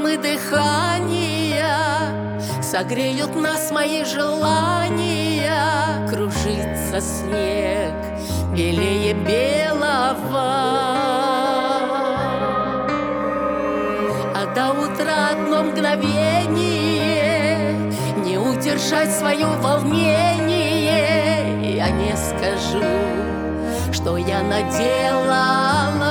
волны дыхания согреют нас мои желания. Кружится снег белее белого, а до утра одно мгновение не удержать свое волнение. Я не скажу, что я наделала.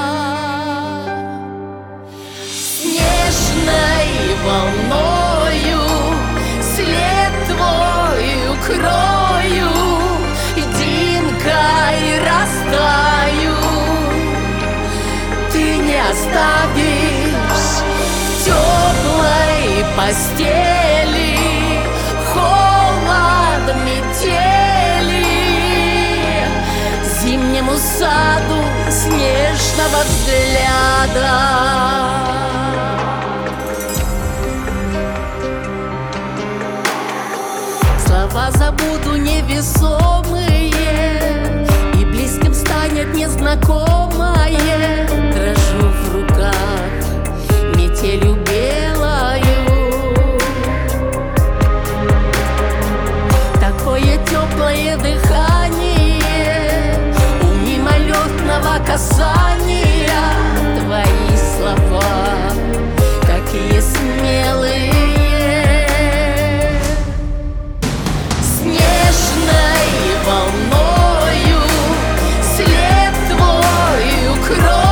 Снежной волною след твой укрою, дымкой растаю. Ты не оставишь в теплой постели холод метели, зимнему саду снежного взгляда. Слова забуду невесомые, и близким станет незнакомое. Дрожу в руках метелью белою, такое теплое дыхание у мимолетного касания. Твои слова какие смелые. Волною след твой укрой.